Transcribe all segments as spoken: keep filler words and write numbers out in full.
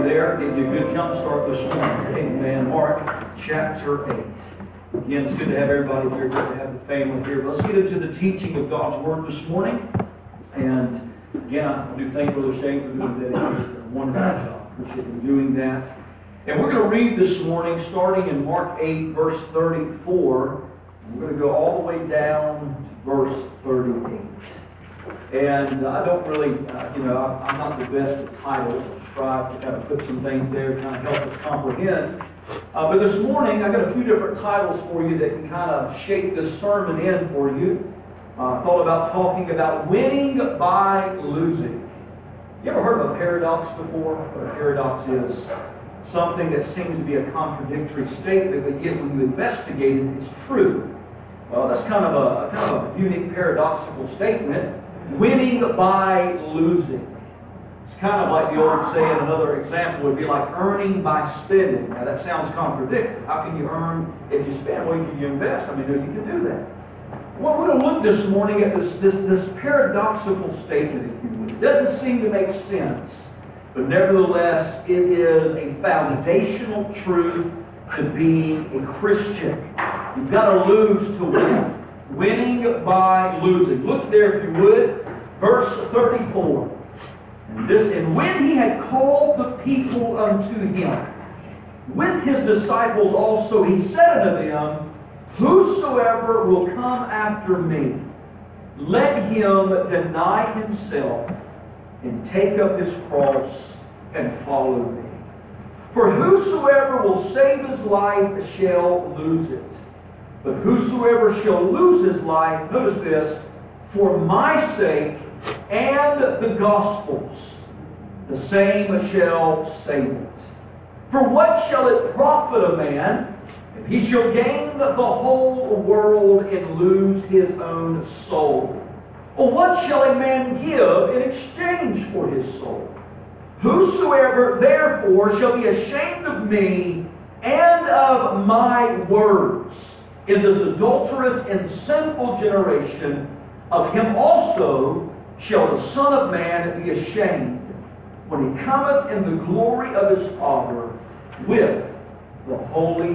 there. Give you a good jump start this morning. Amen. Mark chapter eight. Again, it's good to have everybody here. Good to have the family here. But let's get into the teaching of God's Word this morning. And again, I do thank Brother Shane for doing that. He did a wonderful job. Appreciate him doing that. And we're going to read this morning, starting in Mark eight, verse thirty-four. We're going to go all the way down to verse thirty-eight. And uh, I don't really, uh, you know, I'm not the best at titles. I try to kind of put some things there to kind of help us comprehend. Uh, but this morning, I've got a few different titles for you that can kind of shape this sermon in for you. Uh, I thought about talking about winning by losing. You ever heard of a paradox before? What a paradox is something that seems to be a contradictory statement, but yet when you investigate it, it's true. Well, that's kind of a kind of a unique paradoxical statement. Winning by losing. It's kind of like the old saying, another example would be like earning by spending. Now that sounds contradictory. How can you earn if you spend? Well, if you invest, I mean, you can do that. Well, we're going to look this morning at this, this, this paradoxical statement, if you will. It doesn't seem to make sense, but nevertheless, it is a foundational truth to being a Christian. You've got to lose to win. Winning by losing. Look there, if you would, verse thirty-four. And this, and when he had called the people unto him, with his disciples also, he said unto them, Whosoever will come after me, let him deny himself and take up his cross and follow me. For whosoever will save his life shall lose it. But whosoever shall lose his life, notice this, for my sake and the gospel's, the same shall save it. For what shall it profit a man if he shall gain the whole world and lose his own soul? Or what shall a man give in exchange for his soul? Whosoever therefore shall be ashamed of me and of my words in this adulterous and sinful generation, of him also shall the Son of Man be ashamed when he cometh in the glory of his Father with the holy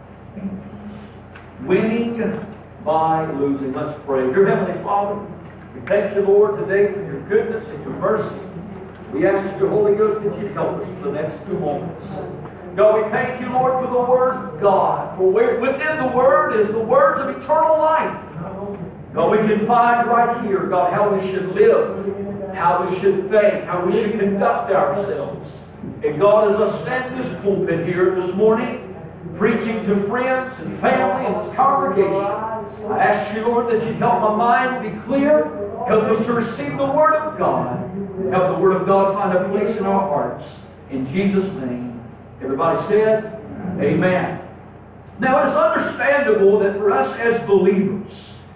angels. Winning by losing. Let's pray. Dear Heavenly Father, we thank you, Lord, today for your goodness and your mercy. We ask your Holy Ghost that you help us for the next two moments. God, we thank you, Lord, for the Word of God. For within the Word is the words of eternal life. God, we can find right here, God, how we should live, how we should think, how we should conduct ourselves. And God, as I stand in this pulpit here this morning, preaching to friends and family in this congregation, I ask you, Lord, that you help my mind be clear, help us to receive the Word of God, help the Word of God find a place in our hearts. In Jesus' name. Everybody said, Amen. Now, it is understandable that for us as believers,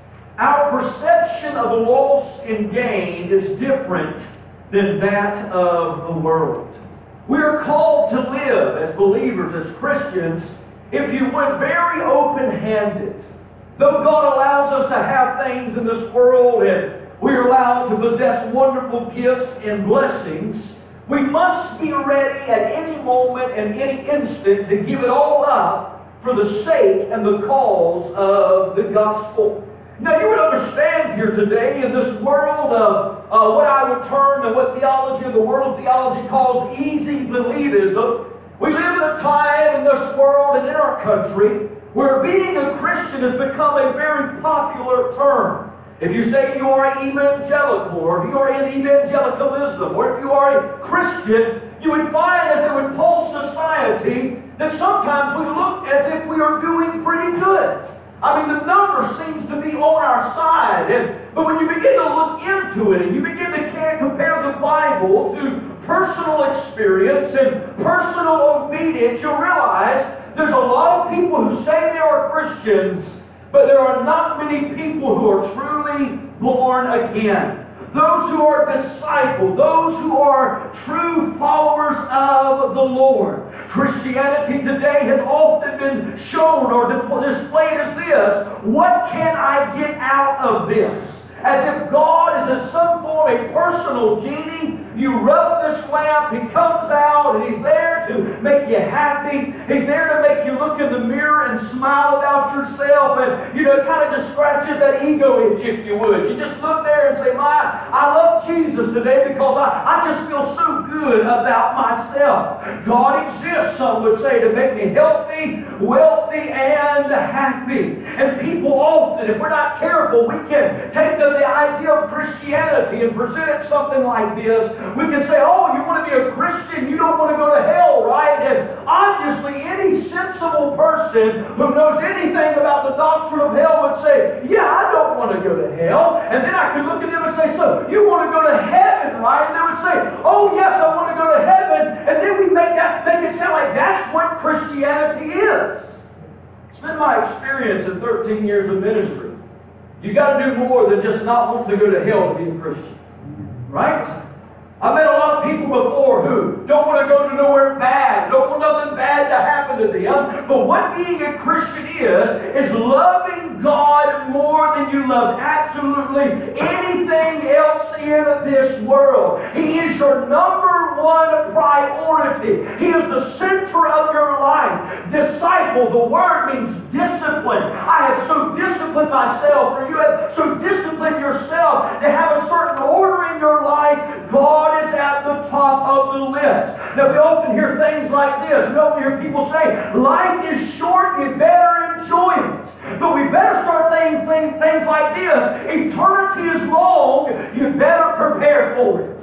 our perception of loss and gain is different than that of the world. We are called to live as believers, as Christians, if you would, very open-handed. Though God allows us to have things in this world and we are allowed to possess wonderful gifts and blessings, we must be ready at any moment and any instant to give it all up for the sake and the cause of the gospel. Now, you would understand here today in this world of uh, what I would term and what theology of the world theology calls easy believism, we live in a time in this world and in our country where being a Christian has become a very popular term. If you say you are evangelical, or if you are in evangelicalism, or if you are a Christian, you would find as it would poll society that sometimes we look as if we are doing pretty good. I mean, the number seems to be on our side. And, but when you begin to look into it and you begin to compare the Bible to personal experience and personal obedience, you'll realize there's a lot of people who say they are Christians, but there are not many people who are truly born again. Those who are disciples, those who are true followers of the Lord. Christianity today has often been shown or displayed as this: what can I get out of this? As if God is in some form a personal genie. You rub this lamp, He comes out, and He's there make you happy. He's there to make you look in the mirror and smile about yourself. And, you know, it kind of just scratches that ego itch, if you would. You just look there and say, my, I love Jesus today because I, I just feel so good about myself. God exists, some would say, to make me healthy, wealthy, and happy. And people often, if we're not careful, we can take the, the idea of Christianity and present it something like this. We can say, oh, you want to be a Christian, you don't want to go to hell, right? And obviously, any sensible person who knows anything about the doctrine of hell would say, yeah, I don't want to go to hell. And then I could look at them and say, so you want to go to heaven, right? And they would say, oh, yes, I want to go to heaven. And then we make that make it sound like that's what Christianity is. It's been my experience in thirteen years of ministry. You got to do more than just not want to go to hell to be a Christian. Right? I've met a lot of people before who don't want to go to nowhere bad, don't want nothing bad to happen to them. But what being a Christian is, is loving God more than you love absolutely anything else in this world. He is your number one priority. He is the center of your life. Disciple, the word means discipline. I have so disciplined myself, or you have so disciplined yourself to have a certain order in your life. God is at the top of the list. Now, we often hear things like this. We often hear people say, life is short, you better enjoy it. But we better start saying things, things like this. Eternity is long, you better prepare for it.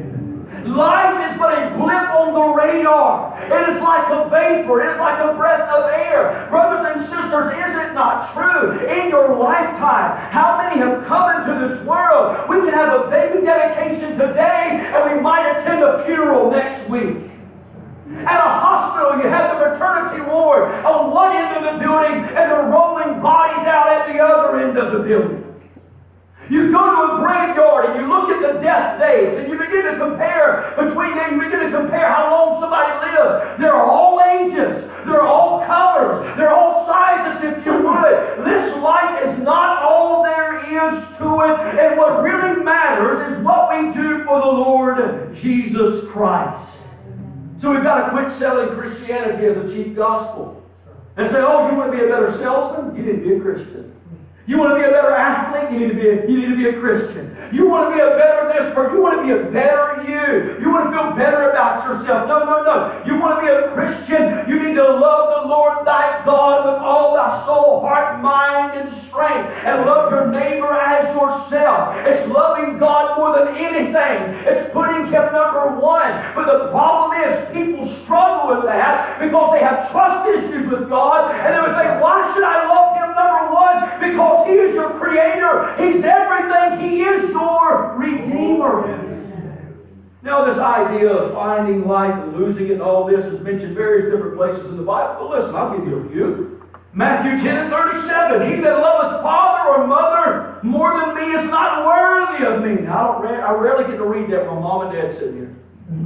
Life is but a blip on the radar. It is like a vapor. It is like a breath of air. Brothers and sisters, is it not true? In your lifetime, how many have come into this world? We can have a baby dedication today, and we might attend a funeral next week. At a hospital, you have the maternity ward on one end of the building, and they're rolling bodies out at the other end of the building. You go to a graveyard and you look at the death dates and you begin to compare between them, you begin to compare how long somebody lives. They're all ages, they're all colors, they're all sizes, if you would. This life is not all there is to it, and what really matters is what we do for the Lord Jesus Christ. So we've got to quit selling Christianity as a cheap gospel and say, oh, you want to be a better salesman? You need to be a Christian. You want to be a better athlete? You need to be a, you need to be a Christian. You want to be a better this person? You want to be a better you? You want to feel better about yourself? No, no, no. You want to be a Christian? You need to love the Lord thy God with all thy soul, heart, mind, and strength, and love your neighbor as yourself. It's loving God more than anything. It's putting Him number one. But the problem is people struggle with that because they have trust issues with God, and they would say, why should I love Him number one? Because He is your Creator. He's everything. He is your Redeemer. Now, this idea of finding life and losing it and all this is mentioned various different places in the Bible. But listen, I'll give you a few. Matthew ten and thirty-seven. He that loveth father or mother more than me is not worthy of me. Now, I, don't re- I rarely get to read that when mom and dad sit here.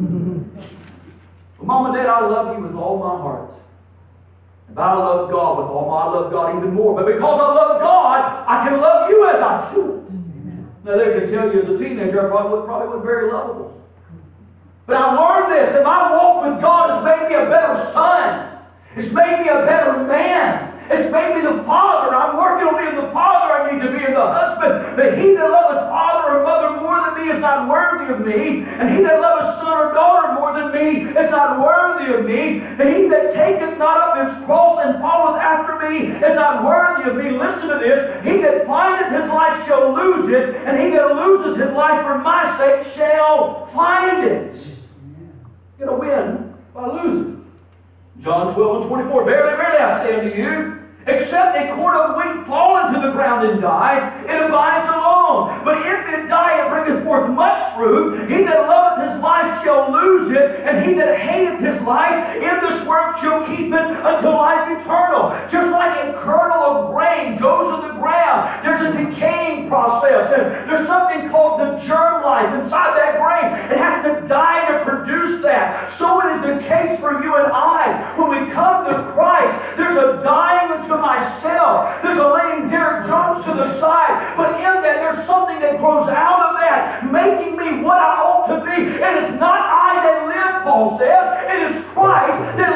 Well, mom and dad, I love you with all my heart. But I love God with all my, I love God even more. But because I love God, I can love you as I should. Now they can tell you as a teenager, I probably, probably wasn't very lovable. But I learned this, that my walk with God has made me a better son. It's made me a better man. It's made me the father. I'm working on being the father I need to be, and the husband. But he that loveth father or mother more than me is not worthy of me. And he that loveth son or daughter more than me is not worthy of me. And he that taketh not up his cross and followeth after me is not worthy of me. Listen to this. He that findeth his life shall lose it, and he that loses his life for my sake shall find it. You're going to win by losing. John twelve and twenty-four. Verily, verily, I say unto you, except a quart of wheat fall into the ground and die, it abides alone. But if it die, it bringeth forth much fruit. He that loveth his life shall lose it, and he that hateth his life in this world shall keep it until life eternal. Just like a kernel of grain goes in the ground, there's a decaying process, and there's something called the germ life inside that grain. It has to die to produce that. So it is the case for you and I. When we come to Christ, there's a dying to myself. There's a laying Derek Jones to the side. But in that, there's something that grows out of that, making me what I ought to be. It is not I that live, Paul says. It is Christ that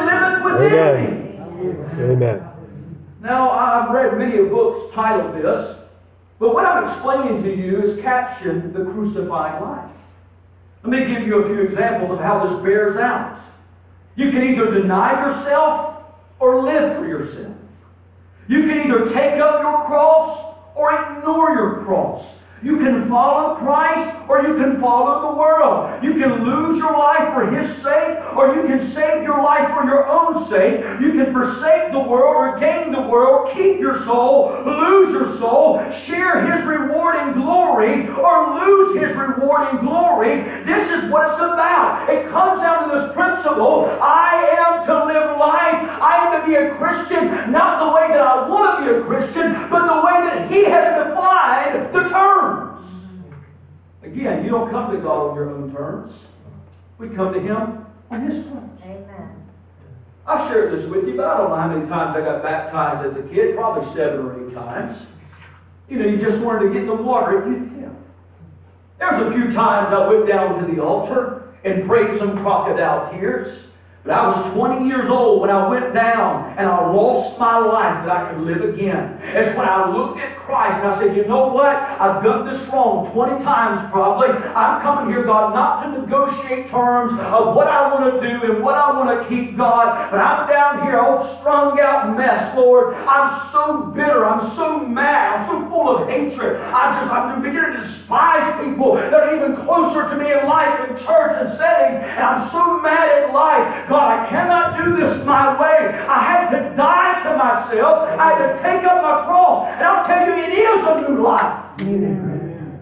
Amen. Now, I've read many books titled this, but what I'm explaining to you is captioned the crucified life. Let me give you a few examples of how this bears out. You can either deny yourself or live for yourself. You can either take up your cross or ignore your cross. You can follow Christ or you can follow the world. You can lose your life for His sake or you can save your life for your own sake. You can forsake the world or gain the world, keep your soul, lose your soul, share His rewarding glory or lose His rewarding glory. This is what it's about. It comes down to this principle. I am to live life. I am to be a Christian, not the way that I want to be a Christian, but the way that He has defined the terms. Again, you don't come to God on your own terms. We come to Him on His terms. Amen. I've shared this with you, but I don't know how many times I got baptized as a kid. Probably seven or eight times. You know, you just wanted to get in the water at youth camp. There's a few times I went down to the altar and prayed some crocodile tears. But I was twenty years old when I went down and I lost my life that I could live again. It's when I looked at Christ and I said, you know what? I've done this wrong twenty times probably. I'm coming here, God, not to negotiate terms of what I want to do and what I want to keep, God. But I'm down here, old strung out mess, Lord. I'm so bitter. I'm so mad. I'm so full of hatred. I just, I'm beginning to despise people that are even closer to me in life, in church and settings. And I'm so mad at life. God, I cannot do this my way. I had to die to myself. I had to take up my cross. And I'll tell you, it is a new life. Amen.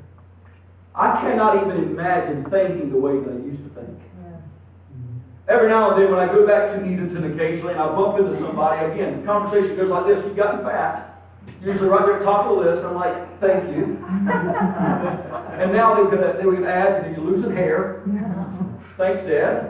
I cannot even imagine thinking the way that I used to think. Every now and then when I go back to Edenton occasionally and I bump into somebody, again, the conversation goes like this, you've gotten fat. Usually right there at the top of the list, I'm like, thank you. And now they could, they would add, that you're losing hair. Thanks, Dad.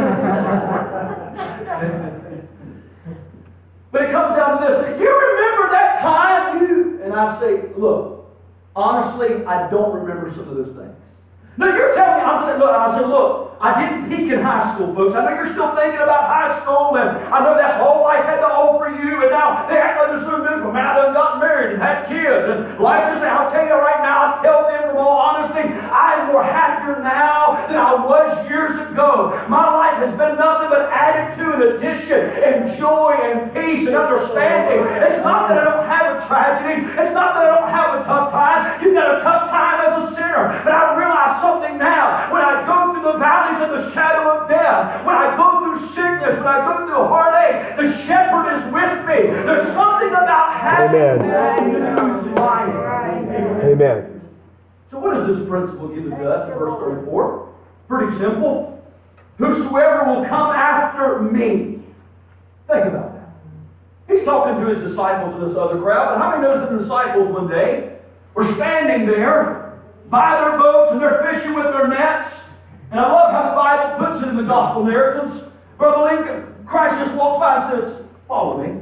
But it comes down to this. You remember that time you... And I say, look, honestly, I don't remember some of those things. No, you're telling me, I'm saying, look, I said, look, I didn't peak in high school, folks. I know you're still thinking about high school, and I know that's all life had to offer you, and now they act like they're so miserable. Man, I done got married and had kids, and life just, I'll tell you right now, I'll tell them from all honesty, I'm more happier now than I was years ago. My life has been nothing but added to and addition, and joy and peace and understanding. It's not that I don't have a tragedy. It's not that I don't have a tough time. You've got a tough time as a sinner, but I realize something now. When I go through the valleys of the shadow of death, when I go through sickness, when I go through heartache, the shepherd is with me. There's something about having Amen. this new life. Amen. So what does this principle give to us in verse thirty-four? Pretty simple. Whosoever will come after me. Think about that. He's talking to his disciples and this other crowd, but how many knows the disciples one day were standing there by their boats and they're fishing with their nets? And I love how the Bible puts it in the gospel narratives. Brother Lincoln, Christ just walks by and says, follow me.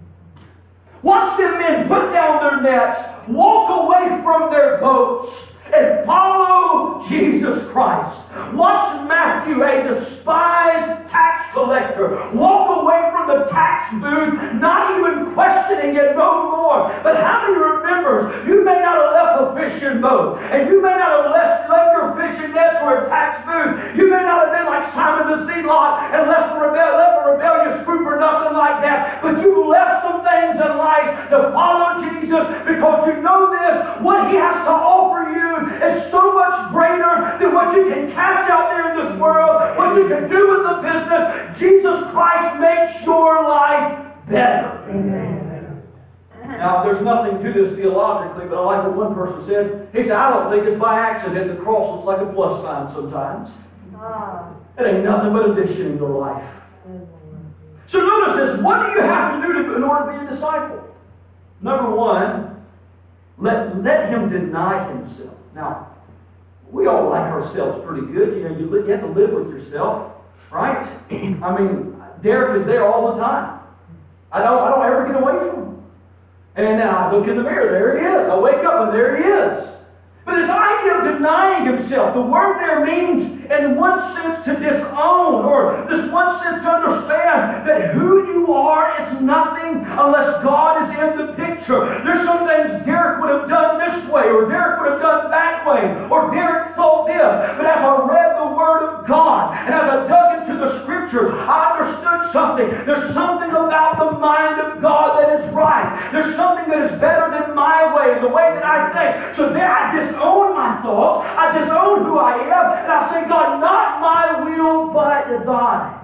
Watch them men put down their nets, walk away from their boats, and follow Jesus Christ. Watch Matthew, a despised tax collector, walk away from the tax booth, not even questioning it no more. But how many remembers, you may not have left a fishing boat, and you may not have left, left your fishing nets for a tax booth. You may not have been like Simon the Zealot and left a, rebel, left a rebellious group or nothing like that. But you left some things in life to follow Jesus because you know this, what He has to offer you is so much greater than what you can catch out there in this world, what you can do in the business. Jesus Christ makes your life better. Amen. Now, there's nothing to this theologically, but I like what one person said. He said, I don't think it's by accident the cross looks like a plus sign sometimes. It ain't nothing but addition in your life. So notice this. What do you have to do to, in order to be a disciple? Number one, let, let him deny himself. Now, we all like ourselves pretty good. You know, you, you have to live with yourself, right? I mean, Derek is there all the time. I don't, I don't ever get away from him. And then I look in the mirror, there he is. I wake up and there he is. But this idea of denying himself, the word there means, in one sense, to disown, or this one sense to understand that who you are is nothing unless God is in the picture. There's some things Derek would have done this way, or Derek would have done that way, or Derek thought this. But as I read the Word of God, and as I dug into the Scriptures, I understood something. There's something about the mind of God that is right. There's something that is better than my way, the way that I think. So then I disown my thoughts, I disown who I am, and I say, God, not my will, but thine.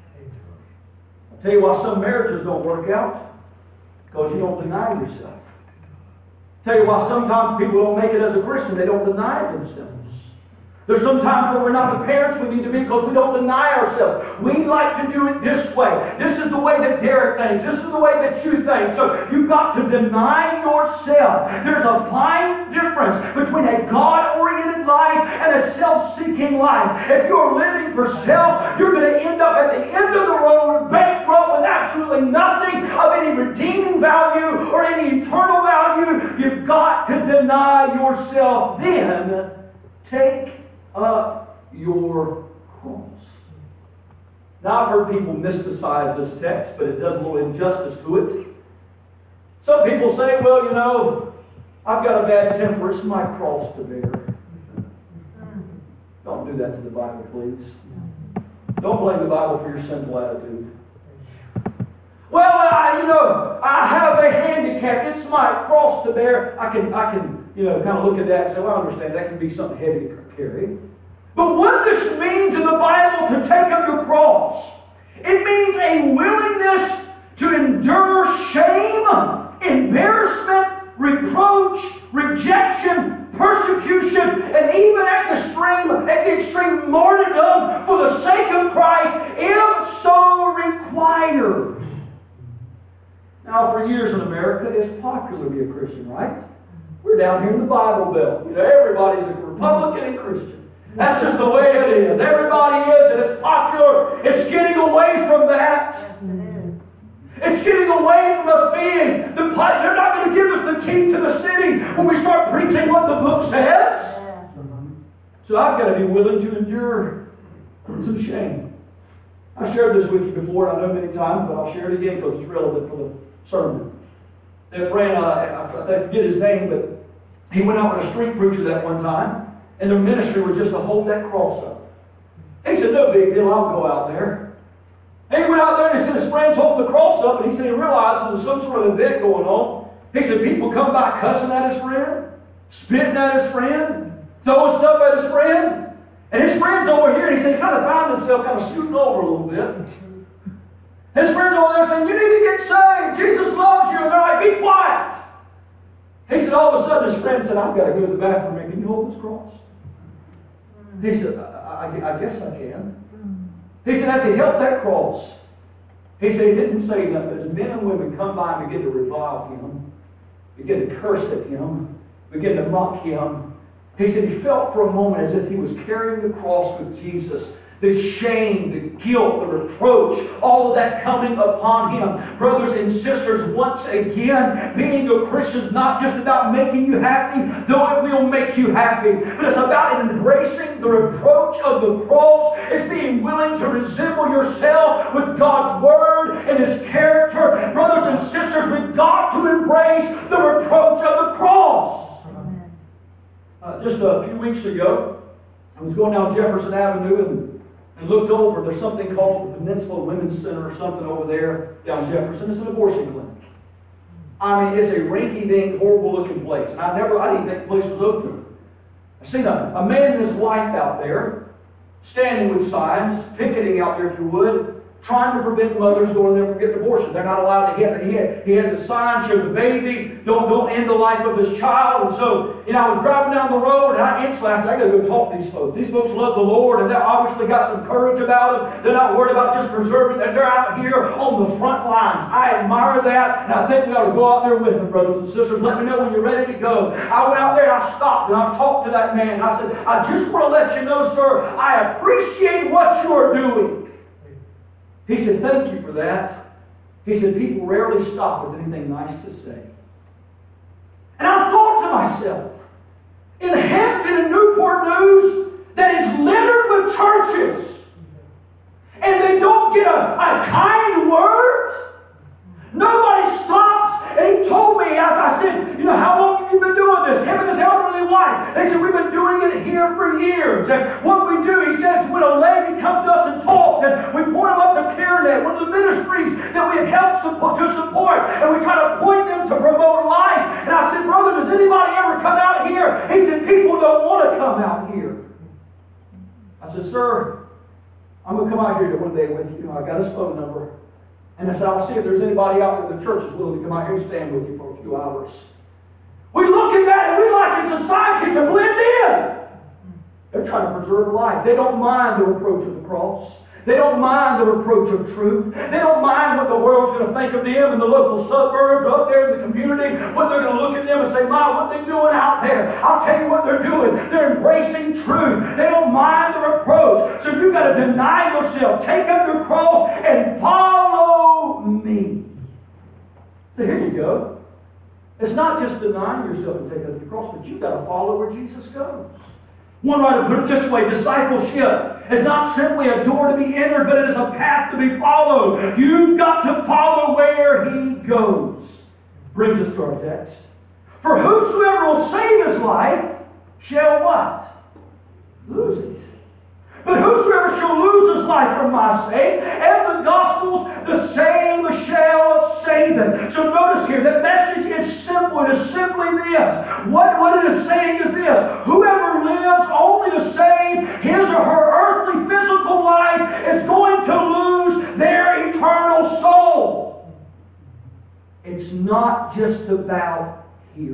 I'll tell you why some marriages don't work out. Because you don't deny yourself. I'll tell you why sometimes people don't make it as a Christian. They don't deny themselves. There's some times where we're not the parents we need to be because we don't deny ourselves. We like to do it this way. This is the way that Derek thinks. This is the way that you think. So you've got to deny yourself. There's a fine difference between a God-oriented life and a self-seeking life. If you're living for self, you're going to end up at the end of the road bankrupt with absolutely nothing of any redeeming value or any eternal value. You've got to deny yourself. Then take up your cross. Now, I've heard people mysticize this text, but it does a little injustice to it. Some people say, well, you know, I've got a bad temper. It's my cross to bear. Don't do that to the Bible, please. Don't blame the Bible for your sinful attitude. Well, I, you know, I have a handicap. It's my cross to bear. I can, I can, you know, kind of look at that and say, well, I understand that can be something heavy to carry. But what this means in the Bible to take up your cross, it means a willingness to endure shame, embarrassment, reproach, rejection, persecution, and even at the extreme, at the extreme martyrdom for the sake of Christ, if so required. Now, for years in America, it's popular to be a Christian, right? We're down here in the Bible Belt. You know, everybody's a Republican and Christian. That's just the way it is. Everybody is, and it's popular. It's getting away from that. It's getting away from us being the. They're not going to give us the key to the city when we start preaching what the book says. So I've got to be willing to endure some shame. I've shared this with you before, I know many times, but I'll share it again because it's relevant for the sermon. That friend, uh, I forget his name, but he went out with a street preacher that one time, and their ministry was just to hold that cross up. He said, no big deal, I'll go out there. And he went out there and he said his friends holding the cross up, and he said he realized there was some sort of event going on. He said people come by cussing at his friend, spitting at his friend, throwing stuff at his friend. And his friend's over here, and he said he kind of found himself kind of scooting over a little bit. His friends over there saying, you need to get saved. Jesus loves you. And they're like, be quiet. He said, all of a sudden, his friend said, I've got to go to the bathroom. Can you hold this cross? He said, I, I, I guess I can. He said, as he held that cross, he said he didn't say nothing. As men and women come by and begin to revile him, begin to curse at him, begin to mock him, he said he felt for a moment as if he was carrying the cross with Jesus. The shame, the guilt, the reproach, all of that coming upon him. Brothers and sisters, once again, being a Christian is not just about making you happy, though it will make you happy. But it's about embracing the reproach of the cross. It's being willing to resemble yourself with God's Word and His character. Brothers and sisters, we've got to embrace the reproach of the cross. Uh, just a few weeks ago, I was going down Jefferson Avenue and And looked over, there's something called the Peninsula Women's Center or something over there down Jefferson. It's an abortion clinic. I mean, it's a rinky-dink, horrible-looking place. And I never, I didn't think the place was open. I've seen a, a man and his wife out there, standing with signs, picketing out there, if you would, trying to prevent mothers going there from getting abortion. They're not allowed to get it. He had, he had the sign, show the baby, don't, don't end the life of this child. And so, you know, I was driving down the road, and I instantly I said, I got to go talk to these folks. These folks love the Lord, and they obviously got some courage about them. They're not worried about just preserving it. They're out here on the front lines. I admire that, and I think we ought to go out there with them, brothers and sisters. Let me know when you're ready to go. I went out there, and I stopped, and I talked to that man. And I said, I just want to let you know, sir, I appreciate what you're doing. He said, thank you for that. He said, people rarely stop with anything nice to say. And I thought to myself, in Hampton and Newport News, that is littered with churches, and they don't get a, a kind word, support, and we try to point them to promote life. And I said, brother, does anybody ever come out here? He said, people don't want to come out here. I said, sir, I'm going to come out here one day with you. I got his phone number. And I said, I'll see if there's anybody out there in the church that's willing to come out here and stand with you for a few hours. We look at that and we like in society to blend in. They're trying to preserve life. They don't mind the reproach of the cross. They don't mind the reproach of truth. They don't mind what the world's going to think of them in the local suburbs, up there in the community, what they're going to look at them and say, my, what they doing out there? I'll tell you what they're doing. They're embracing truth. They don't mind the reproach. So you've got to deny yourself. Take up your cross and follow me. So here you go. It's not just denying yourself and taking up your cross, but you've got to follow where Jesus goes. One writer put it this way, discipleship is not simply a door to be entered, but it is a path to be followed. You've got to follow where he goes. Brings us to our text. For whosoever will save his life shall what? Lose it. But whosoever shall lose his life for my sake, and the gospel's the same shall save it. So notice here, the message is simple. It is simply this. What, what it is saying is this. Whoever lives only to save his or her earthly physical life is going to lose their eternal soul. It's not just about here.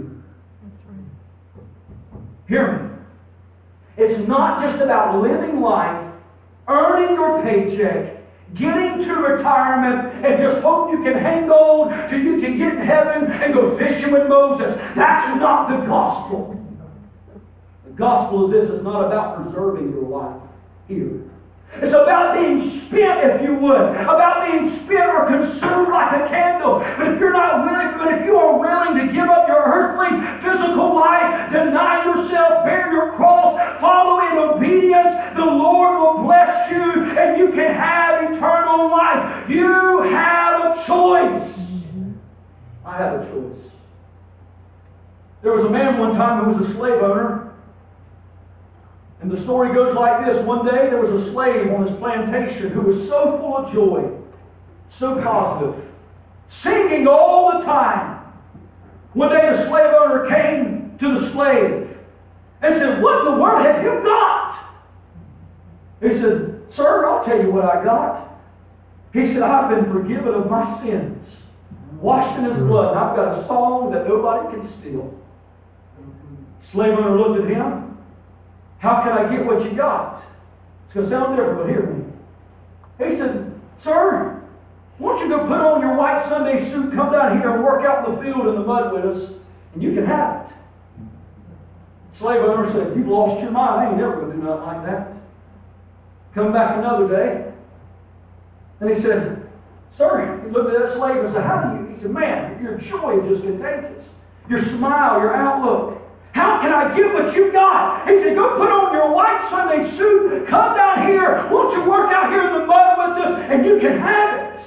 Hear me. It's not just about living life, earning your paycheck, getting to retirement, and just hope you can hang on till you can get in heaven and go fishing with Moses. That's not the gospel. The gospel is this. It's not about preserving your life here. It's about being spent, if you would, about being spent or consumed like a candle. But if you're not willing, but if you are willing to give up your earthly, physical life, deny yourself, bear your cross, follow in obedience, the Lord will bless you, and you can have eternal life. You have a choice. I have a choice. There was a man one time who was a slave owner. And the story goes like this. One day there was a slave on his plantation who was so full of joy, so positive, singing all the time. One day the slave owner came to the slave and said, what in the world have you got? He said, sir, I'll tell you what I got. He said, I've been forgiven of my sins, washed in his blood, and I've got a song that nobody can steal. Slave owner looked at him. How can I get what you got? It's going to sound different, but hear me. He said, sir, why don't you go put on your white Sunday suit, come down here and work out in the field in the mud with us, and you can have it. Slave owner said, you've lost your mind. I ain't never going to do nothing like that. Come back another day. And he said, sir, he looked at that slave and said, how do you? He said, man, your joy is just contagious. Your smile, your outlook. How can I get what you got? He said, go put on your white Sunday suit, come down here, won't you work out here in the mud with us, and you can have it.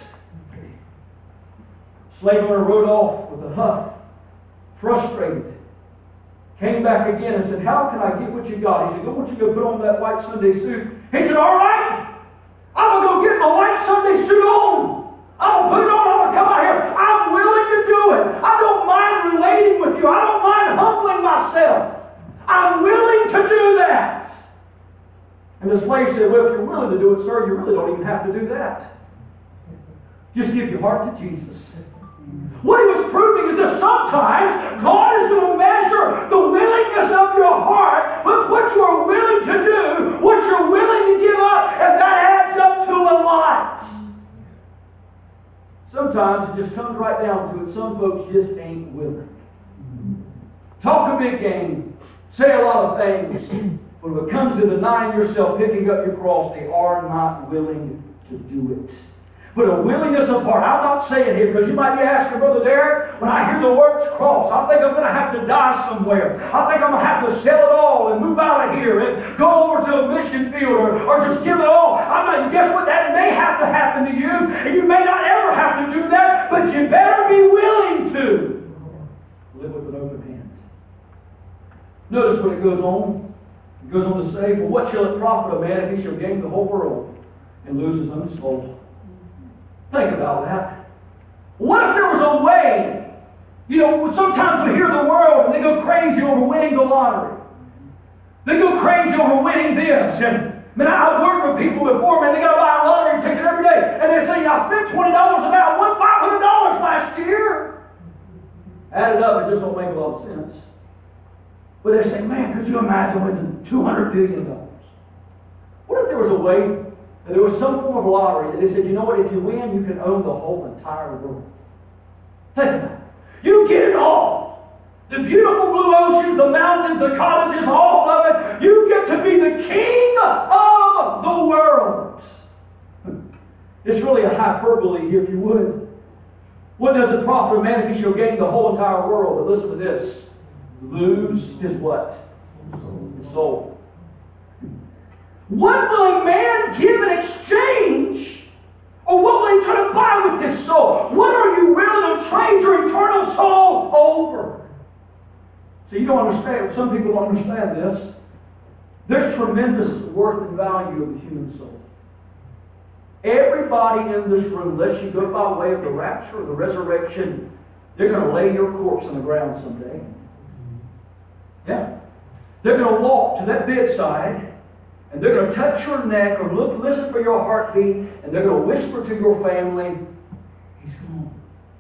Slave owner rode off with a huff, frustrated. Came back again and said, how can I get what you got? He said, go, won't you go put on that white Sunday suit? He said, all right, I'm going to go get my white Sunday suit on. I'm going to put it on, I'm going to come out here. I'm willing to do it. I don't mind relating with you. I don't mind humbling myself. I'm willing to do that. And the slave said, well, if you're willing to do it, sir, you really don't even have to do that. Just give your heart to Jesus. What he was proving is that sometimes God is going to measure the willingness of your heart with what you are willing to do, what you're willing to give up, and that adds up to a lot. Sometimes it just comes right down to it. Some folks just ain't willing. Talk a big game. Say a lot of things. But when it comes to denying yourself, picking up your cross, they are not willing to do it. But a willingness of heart. I'm not saying here, because you might be asking, Brother Derek, when I hear the words cross, I think I'm going to have to die somewhere. I think I'm going to have to sell it all and move out of here and go over to a mission field or, or just give it all. I'm not, guess what? That may have to happen to you, and you may not ever have to do that, but you better be willing to live with an open hand. Notice what it goes on. It goes on to say, for what shall it profit a man if he shall gain the whole world and lose his own soul? Think about that. What if there was a way? You know, sometimes we hear the world and they go crazy over winning the lottery. They go crazy over winning this. And man, I've worked with people before, man, they got to buy a lottery ticket every day. And they say, I spent twenty dollars and I won five hundred dollars last year. Add it up, it just don't make a lot of sense. But they say, man, could you imagine winning two hundred billion dollars? What if there was a way that there was some form of lottery that they said, you know what, if you win, you can own the whole entire world. Think about it. You get it all. The beautiful blue oceans, the mountains, the cottages, all of it. You get to be the king of the world. It's really a hyperbole here, if you would. What does it profit a man if he shall gain the whole entire world? But listen to this. Lose his what? His soul. What will a man give in exchange? Or what will he try to buy with his soul? What are you willing to trade your eternal soul over? So you don't understand. Some people don't understand this. There's tremendous worth and value of the human soul. Everybody in this room, unless you go by way of the rapture or the resurrection, they're going to lay your corpse on the ground someday. Yeah. They're going to walk to that bedside, and they're going to touch your neck or look, listen for your heartbeat, and they're going to whisper to your family, he's gone.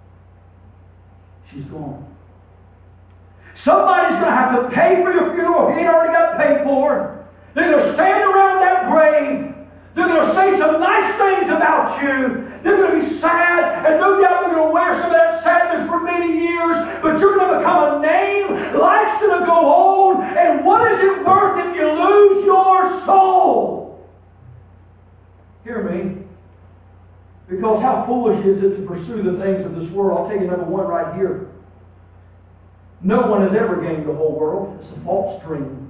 She's gone. Somebody's going to have to pay for your funeral if you ain't already got paid for. They're going to stand around that grave. They're going to say some nice things about you. They're going to be sad, and no doubt they're going to wear some of that sadness for many years, but you're going to become a name. Life's going to go on, and what is it worth if you lose your soul? Hear me. Because how foolish is it to pursue the things of this world? I'll tell you number one right here. No one has ever gained the whole world. It's a false dream.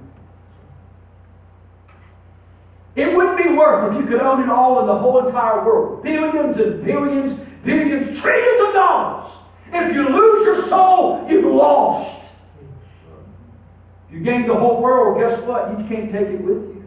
It wouldn't be worth if you could own it all in the whole entire world. Billions and billions, billions, trillions of dollars. If you lose your soul, you've lost. If you gain the whole world, guess what? You can't take it with you.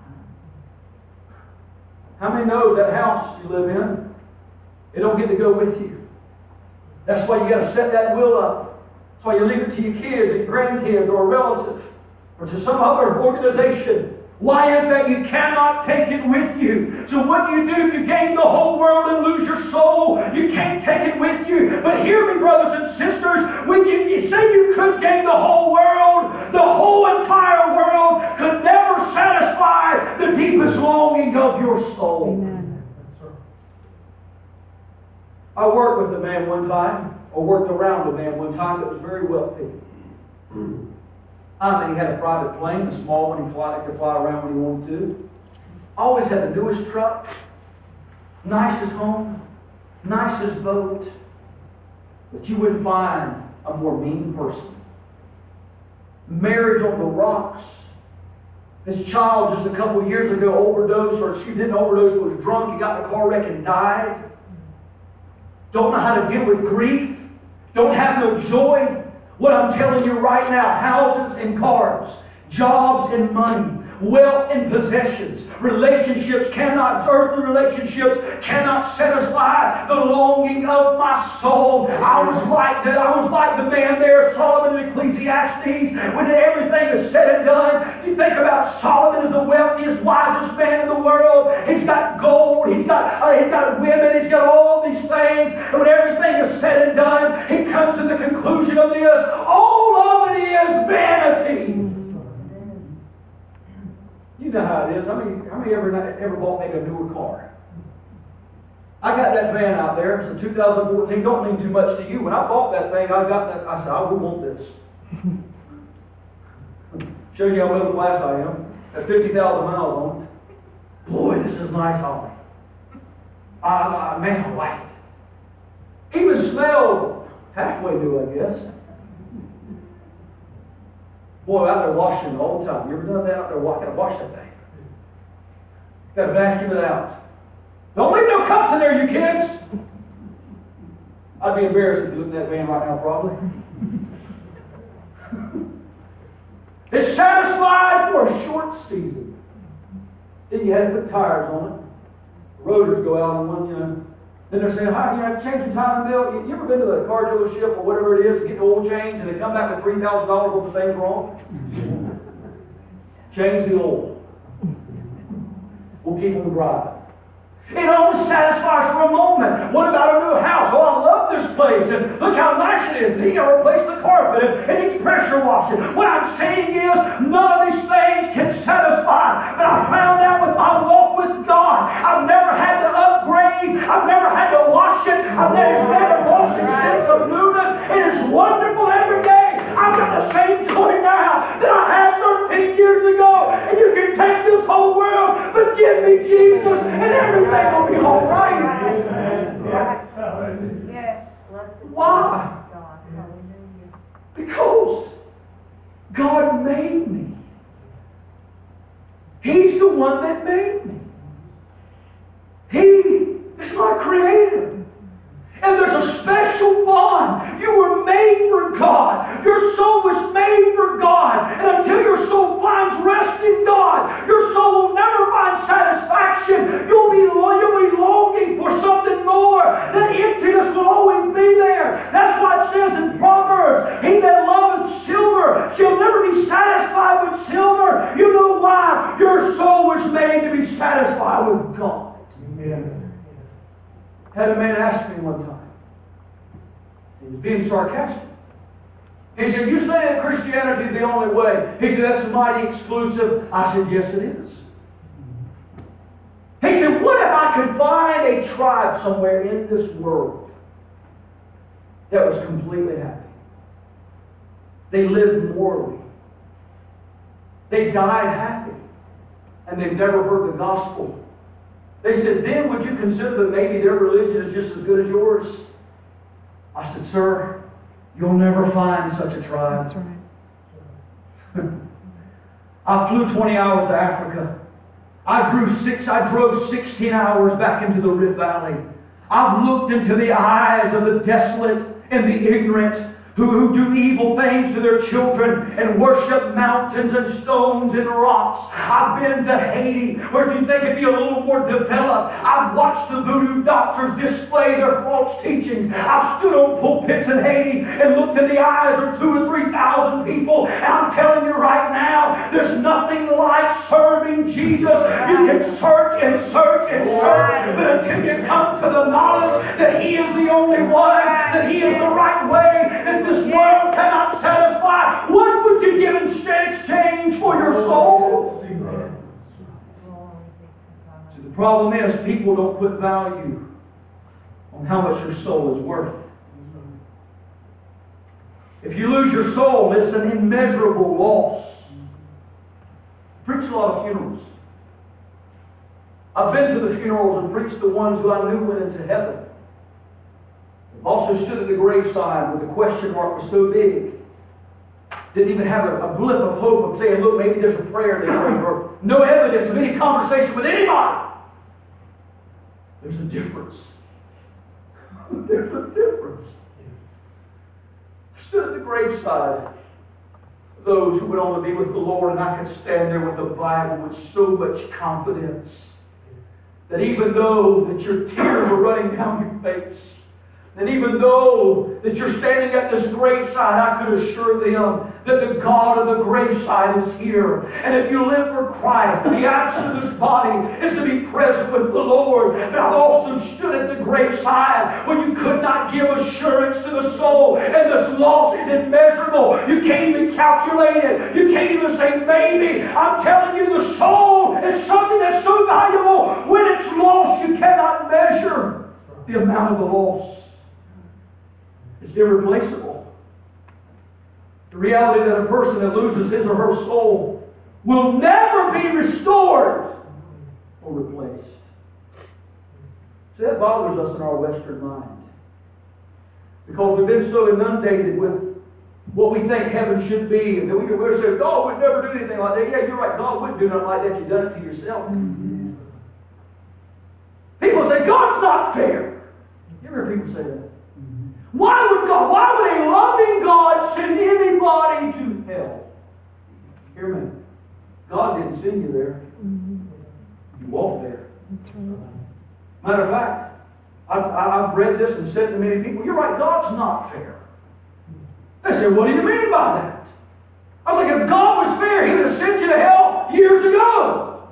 How many knows that house you live in, it don't get to go with you? That's why you got to set that will up. That's why you leave it to your kids, or your grandkids, or a relative, or to some other organization. Why is that? You cannot take it with you. So what do you do if you gain the whole world and lose your soul? You can't take it with you. But hear me, brothers and sisters, when you, you say you could gain the whole world, the whole entire world could never satisfy the deepest longing of your soul. Amen. I worked with a man one time, or worked around a man one time that was very wealthy. I mean, he had a private plane, a small one he fly, could fly around when he wanted to. Always had the newest truck, nicest home, nicest boat. But you wouldn't find a more mean person. Marriage on the rocks. His child just a couple of years ago overdosed, or excuse me, didn't overdose, but was drunk. He got in a car wreck and died. Don't know how to deal with grief. Don't have no joy. What I'm telling you right now, houses and cars, jobs and money, wealth and possessions, relationships cannot, earthly relationships cannot satisfy the longing of my soul. I was like that. I was like the man there, Solomon in Ecclesiastes. When everything is said and done, you think about Solomon as the wealthiest, wisest man in the world. He's got gold. He's got uh, he's got women. He's got all these things. And when everything is said and done, he comes to the conclusion of this: all of it is vanity. You know how it is. How many, how many ever ever bought maybe a newer car? I got that van out there. It's a two thousand fourteen. Don't mean too much to you. When I bought that thing, I got that. I said, I would want this. Shows you how middle class I am. At fifty thousand miles on it. Boy, this is nice, Holly. I, I, man, I like it. Even smelled halfway new, I guess. Boy, out there washing it all the time. You ever done that out there? Got to wash that thing. Got to vacuum it out. Don't leave no cups in there, you kids. I'd be embarrassed if you looked at that van right now, probably. It's satisfied for a short season. Then you had to put tires on it. The rotors go out on one, you know. Then they're saying, hi, you know, changing timing belt. You, you ever been to the car dealership or whatever it is, get the oil change, and they come back with three thousand dollars worth of things wrong? Change the oil. We'll keep them dry. It only satisfies for a moment. What about a new house? Oh, I love this place, and look how nice it is. And you got to replace the carpet, and it needs pressure washing. What I'm saying is, none of these things can satisfy. But I found out with my walk with God, I've never had to upgrade. I've never had to wash it. I've never, it's never lost its sense of newness. It is wonderful every day. I've got the same joy now that I had thirteen years ago. And you can take this whole world, but give me Jesus, and everything will be all right. Why? Because God made me. He's the one that made me. He is my Creator. And there's a special bond. You were made for God. Your soul was made for God. And until your soul finds rest in God, your soul will never find satisfaction. You'll be, you'll be longing for something more. That emptiness will always be there. That's why it says in Proverbs, he that loveth silver shall never be satisfied with silver. You know why? Your soul was made to be satisfied with God. Amen. Had a man ask me one time. He was being sarcastic. He said, you say that Christianity is the only way. He said, that's mighty exclusive. I said, yes it is. He said, what if I could find a tribe somewhere in this world that was completely happy? They lived morally. They died happy. And they've never heard the gospel. They said, then would you consider that maybe their religion is just as good as yours? I said, sir, you'll never find such a tribe. That's right. I flew twenty hours to Africa. I drew six, I drove sixteen hours back into the Rift Valley. I've looked into the eyes of the desolate and the ignorant, Who, who do evil things to their children and worship mountains and stones and rocks. I've been to Haiti, where you think it'd be a little more developed. I've watched the voodoo doctors display their false teachings. I've stood on pulpits in Haiti and looked in the eyes of two or three thousand people. And I'm telling you right now, there's nothing like serving Jesus. You can search and search and search, but until you come to the knowledge that He is the only one, that He is the right way, that this world cannot satisfy, what would you give in exchange for your soul? See, the problem is people don't put value on how much your soul is worth. If you lose your soul, it's an immeasurable loss. I preach a lot of funerals. I've been to the funerals and preached the ones who I knew went into heaven. Also stood at the graveside where the question mark was so big. Didn't even have a, a blip of hope of saying, look, maybe there's a prayer they prayed, or no evidence of any conversation with anybody. There's a difference. There's a difference. I stood at the graveside of those who went on to be with the Lord, and I could stand there with the Bible with so much confidence that even though that your tears are running down your face, and even though that you're standing at this graveside, I could assure them that the God of the graveside is here. And if you live for Christ, the absence of this body is to be present with the Lord. But I've also stood at the graveside when you could not give assurance to the soul, and this loss is immeasurable. You can't even calculate it. You can't even say maybe. I'm telling you, the soul is something that's so valuable. When it's lost, you cannot measure the amount of the loss. It's irreplaceable. The reality that a person that loses his or her soul will never be restored or replaced. See, that bothers us in our Western mind. Because we've been so inundated with what we think heaven should be. And we would say, God would never do anything like that. Yeah, you're right. God wouldn't do nothing like that. You've done it to yourself. Mm-hmm. People say, God's not fair. You ever hear people say that? Why would God, why would a loving God send anybody to hell? Hear me. God didn't send you there. You walked there. Matter of fact, I've, I've read this and said to many people, you're right, God's not fair. They say, what do you mean by that? I was like, if God was fair, He would have sent you to hell years ago.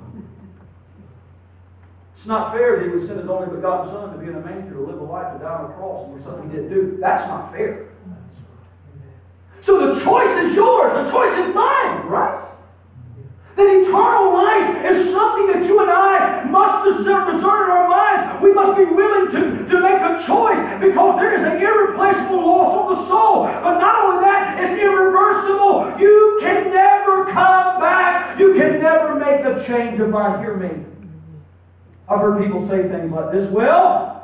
It's not fair that He would send His only begotten Son to be in a manger, to live a life, to die on a cross, and do something He didn't do. That's not fair. So the choice is yours. The choice is mine, right? That eternal life is something that you and I must discern, discern in our minds. We must be willing to, to make a choice, because there is an irreplaceable loss of the soul. But not only that, it's irreversible. You can never come back. You can never make a change of mind. Hear me. I've heard people say things like this. Well,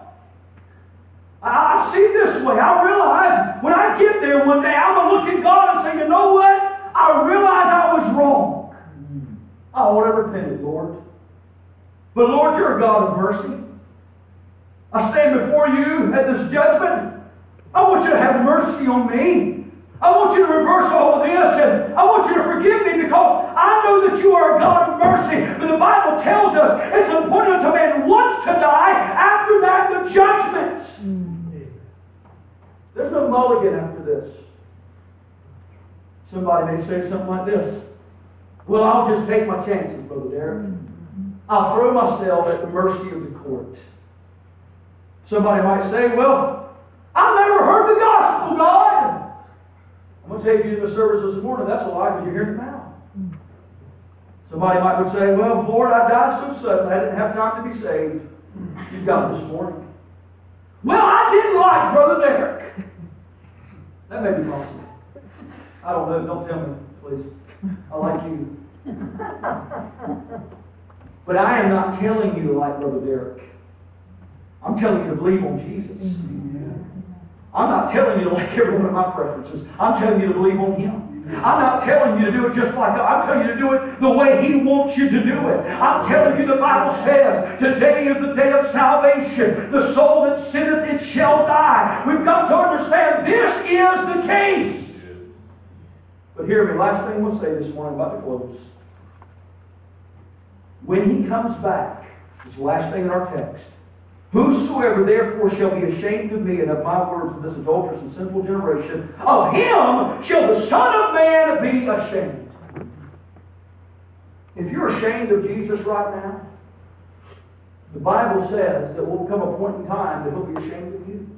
I see this way. I realize when I get there one day, I'm going to look at God and say, you know what? I realize I was wrong. I want to repent, Lord. But Lord, you're a God of mercy. I stand before you at this judgment. I want you to have mercy on me. I want you to reverse all of this, and I want you to forgive me, because I know that you are a God of mercy. But the Bible tells us it's appointed unto man once to die, after that the judgment. There's no mulligan after this. Somebody may say something like this. Well, I'll just take my chances, Brother Derek. I'll throw myself at the mercy of the court. Somebody might say, well, I've never heard the gospel, God. I'm going to take you to the service this morning. That's a lie, because you're hearing it now. Somebody might would say, well, Lord, I died so suddenly, I didn't have time to be saved. You've got it this morning. Well, I didn't like Brother Derek. That may be possible. I don't know. Don't tell me, please. I like you. But I am not telling you to like Brother Derek. I'm telling you to believe on Jesus. I'm not telling you to like every one of my preferences. I'm telling you to believe on Him. I'm not telling you to do it just like God. I'm telling you to do it the way He wants you to do it. I'm telling you, the Bible says, today is the day of salvation. The soul that sinneth, it shall die. We've got to understand this is the case. But hear me, last thing we'll say this morning, about to close. When He comes back, this is the last thing in our text. Whosoever therefore shall be ashamed of me and of my words in this adulterous and sinful generation, of him shall the Son of Man be ashamed. If you're ashamed of Jesus right now, the Bible says that will come a point in time that He'll be ashamed of you.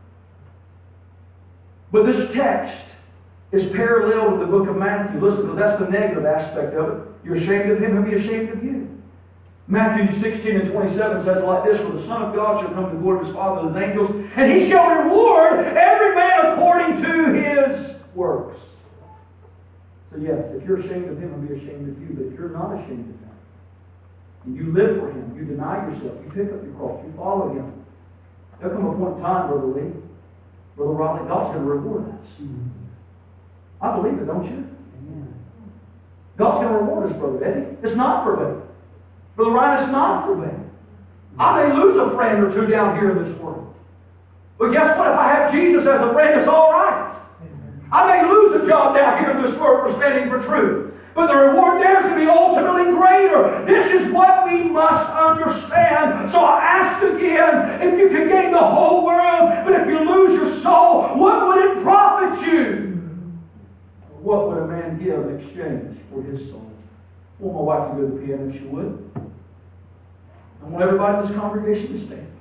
But this text is parallel to the book of Matthew. Listen, because that's the negative aspect of it. You're ashamed of Him, He'll be ashamed of you. Matthew sixteen and twenty-seven says like this, for the Son of God shall come to the glory of His Father and His angels, and He shall reward every man according to his works. So yes, if you're ashamed of Him, He'll be ashamed of you. But if you're not ashamed of Him, and you live for Him, you deny yourself, you pick up your cross, you follow Him, there'll come a point in time, Brother Lee, Brother Riley, God's going to reward us. I believe it, don't you? God's going to reward us, Brother Eddie. It's not forbidden. Brother Ryan, it's not forbidden. I may lose a friend or two down here in this world. But guess what? If I have Jesus as a friend, it's all right. I may lose a job down here in this world for standing for truth. But the reward there is going to be ultimately greater. This is what we must understand. So I ask again, if you can gain the whole world, but if you lose your soul, what would it profit you? What would a man give in exchange for his soul? I want my wife to go to the piano if she would. I want everybody in this congregation to stand.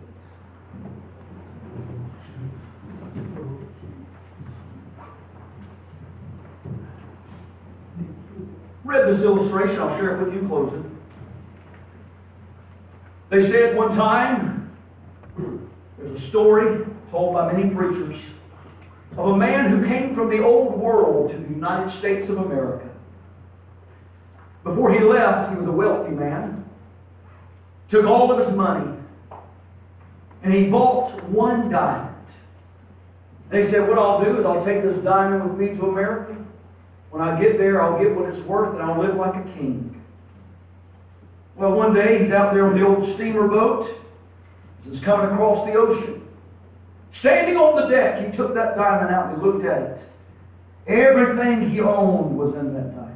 Read this illustration, I'll share it with you in closing. They said one time, there's a story told by many preachers of a man who came from the old world to the United States of America. Before he left, he was a wealthy man. Took all of his money, and he bought one diamond. They said, what I'll do is I'll take this diamond with me to America. When I get there, I'll get what it's worth, and I'll live like a king. Well, one day, he's out there on the old steamer boat. He's coming across the ocean. Standing on the deck, he took that diamond out and he looked at it. Everything he owned was in that diamond.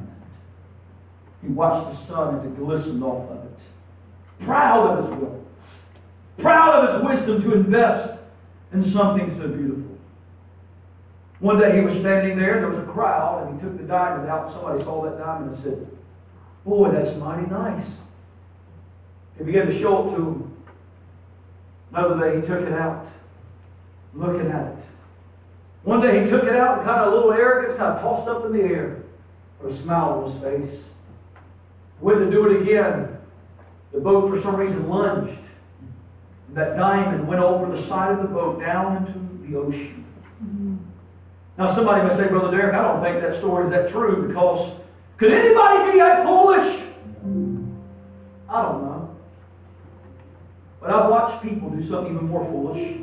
He watched the sun as it glistened off of it. Proud of his wealth. Proud of his wisdom to invest in something so beautiful. One day he was standing there, and there was a crowd, and he took the diamond out, and somebody saw that diamond and said, "Boy, that's mighty nice." He began to show it to him. Another day he took it out, looking at it. One day he took it out and kind of a little arrogance, kind of tossed up in the air, with a smile on his face. Went to do it again. The boat for some reason lunged. And that diamond went over the side of the boat down into the ocean. Mm-hmm. Now somebody may say, "Brother Derek, I don't think that story is that true, because could anybody be that foolish?" I don't know. But I've watched people do something even more foolish.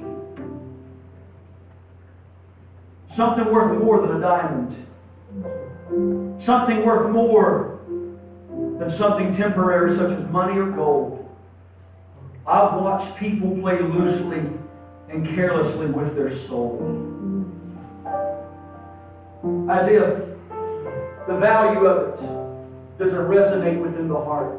Something worth more than a diamond. Something worth more than something temporary such as money or gold. I've watched people play loosely and carelessly with their soul, as if the value of it doesn't resonate within the heart.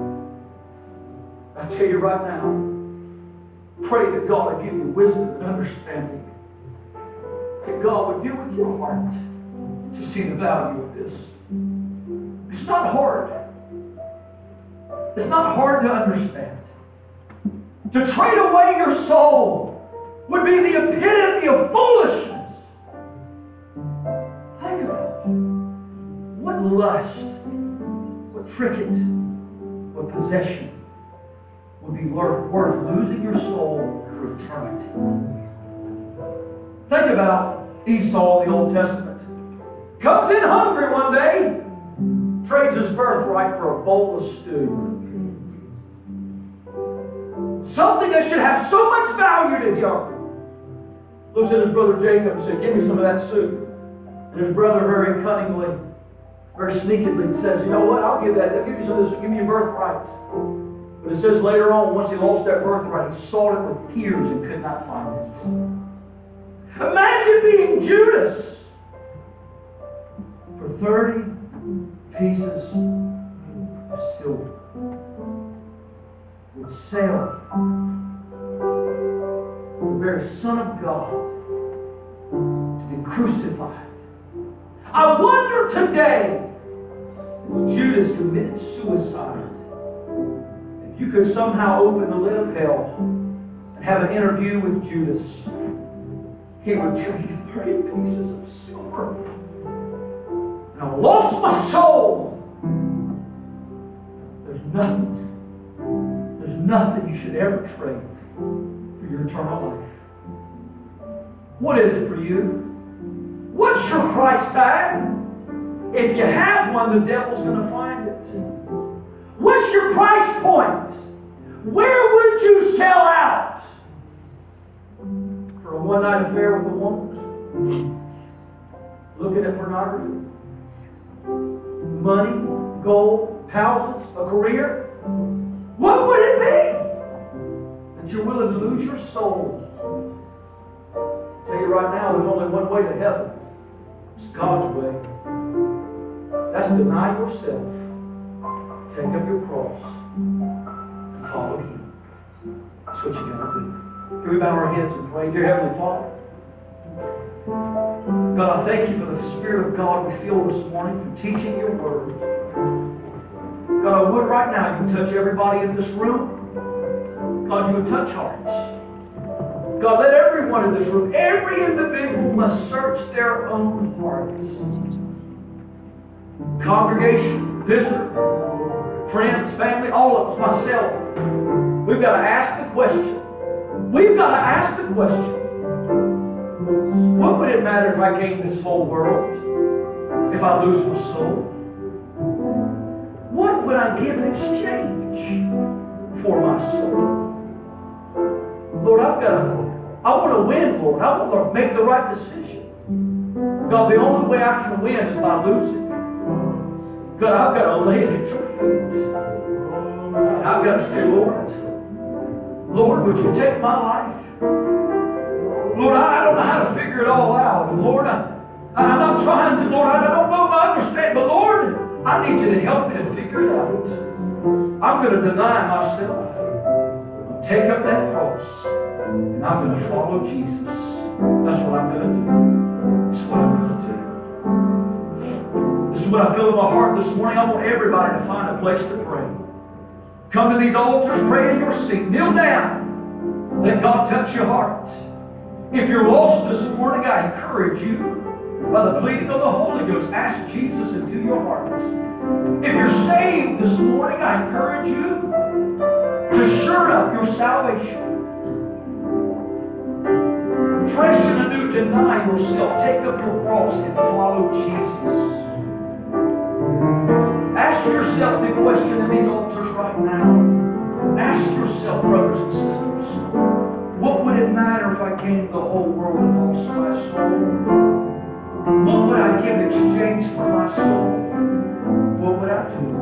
I tell you right now, pray that God will give you wisdom and understanding. That God would deal with your heart to see the value of this. It's not hard. It's not hard to understand. To trade away your soul would be the epitome of foolishness. Think about it. What lust, what tricket, what possession would be worth, worth losing your soul for eternity? Think about Esau in the Old Testament. Comes in hungry one day, trades his birthright for a bowl of stew. Something that should have so much value to him. Looks at his brother Jacob and said, "Give me some of that soup." And his brother very cunningly, very sneakily says, "You know what? I'll give that. I'll give you some of this. Give me your birthright." But it says later on, once he lost that birthright, he sought it with tears and could not find it. Imagine being Judas for thirty pieces of silver. Would sell the very Son of God to be crucified. I wonder today if Judas committed suicide, if you could somehow open the lid of hell and have an interview with Judas, he would tell you thirty pieces of silver, and I lost my soul. There's nothing. There's nothing you should ever trade for your eternal life. What is it for you? What's your price tag? If you have one, the devil's going to find it. What's your price point? Where would you sell out? For a one-night affair with a woman? Looking at pornography? Money, gold, houses, a career? What would it be that you're willing to lose your soul? I'll tell you right now, there's only one way to heaven. It's God's way. That's deny yourself, take up your cross, and follow Him. That's what you got to do. Can we bow our heads and pray? Dear Heavenly Father, God, I thank you for the Spirit of God we feel this morning through teaching your word. God, I would right now you would touch everybody in this room. God, you would touch hearts. God, let everyone in this room, every individual must search their own hearts. Congregation, visitor, friends, family, all of us, myself. We've got to ask the question. We've got to ask the question. What would it matter if I gained this whole world? If I lose my soul? What would I give in exchange for my soul? Lord, I've got to, I want to win, Lord. I want to make the right decision. God, the only way I can win is by losing. God, I've got to lay it at your feet. I've got to say, Lord, Lord, would you take my life? Lord, I don't know how to figure it all out. Lord, I, I'm not trying to, Lord, I don't know if I understand, but Lord, I need you to help me to figure it out. I'm going to deny myself. take up that cross, and I'm going to follow Jesus. That's what I'm going to do. That's what I'm going to do. This is what I feel in my heart this morning. I want everybody to find a place to pray. Come to these altars, pray in your seat. Kneel down. Let God touch your heart. If you're lost this morning, I encourage you, by the pleading of the Holy Ghost, ask Jesus into your heart. If you're saved this morning, I encourage you to sure up your salvation. Fresh and anew, deny yourself. Take up your cross and follow Jesus. Ask yourself the question in these altars right now. Ask yourself, brothers and sisters, what would it matter if I gained the whole world and lost my soul? What would I give in exchange for my soul? What would I do?